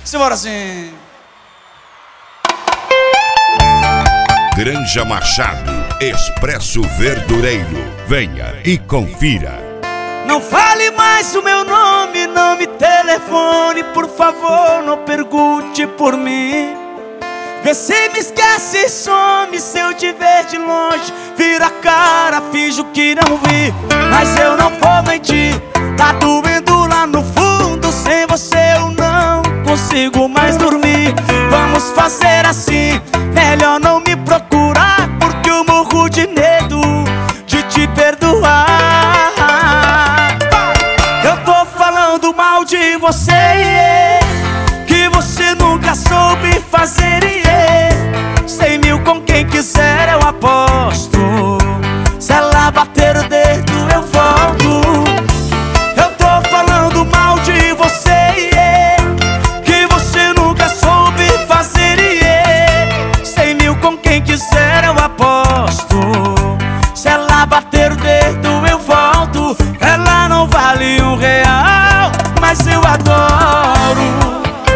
Simbora assim. Granja Machado, Expresso Verdureiro. Venha e confira. Não fale mais o meu nome, não me telefone, por favor, não pergunte por mim. Vê se me esquece e some, se eu te ver de longe, vira a cara, finjo que não vi. Mas eu não vou mentir, tá doendo lá no fundo, sem você eu não consigo mais dormir. Vamos fazer assim, melhor não me procurar, porque eu morro de medo de te perdoar. Eu tô falando mal de você, que você nunca soube fazer, 100 mil com quem quiser eu aposto. Se ela bater o dedo eu volto. Eu tô falando mal de você, que você nunca soube fazer, 100 mil com quem quiser eu aposto. Se ela bater o dedo eu volto. Ela não vale R$1, mas eu adoro.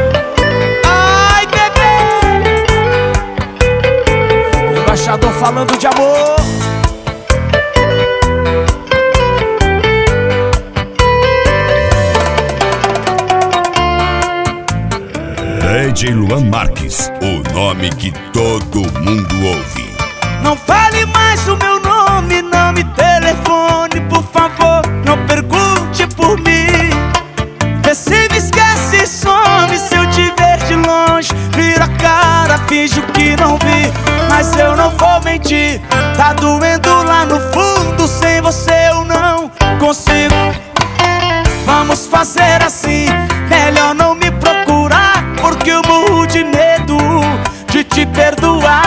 Embaixador falando de amor. DJ Luan Marques, o nome que todo mundo ouve. Não fale mais o meu nome, não me telefone, por favor, não pergunte por mim. Vê se me esquece e some, se eu te ver de longe, vira a cara, finjo que não vi. Mas eu não vou mentir, tá doendo lá no fundo, sem você eu não consigo. Vamos fazer assim, melhor não me procurar, porque eu morro de medo de te perdoar.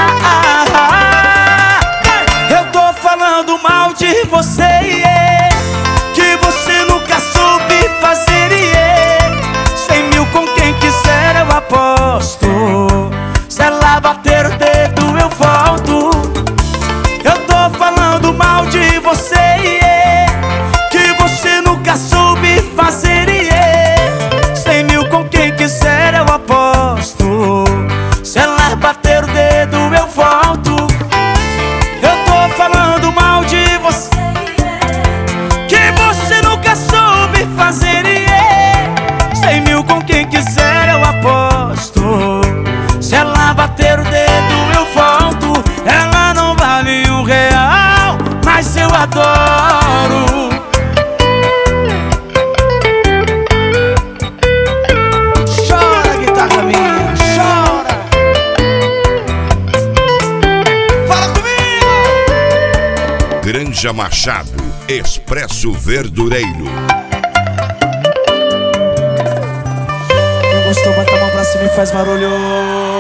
Eu tô falando mal de você, que você nunca soube fazer, 100 mil com quem quiser eu aposto. Se ela bater o dedo eu volto. Eu tô falando mal de você, que você nunca soube fazer, 100 mil com quem quiser eu aposto. Se ela bater o dedo eu volto. Eu tô falando mal de você, que você nunca soube fazer, 100 mil com quem quiser eu aposto. Se ela bater o dedo eu volto. Ela não vale R$1, mas eu adoro. Chora, guitarra minha, chora. Fala comigo. Granja Machado, Expresso Verdureiro. Quem gostou, bota a mão pra cima e faz barulho.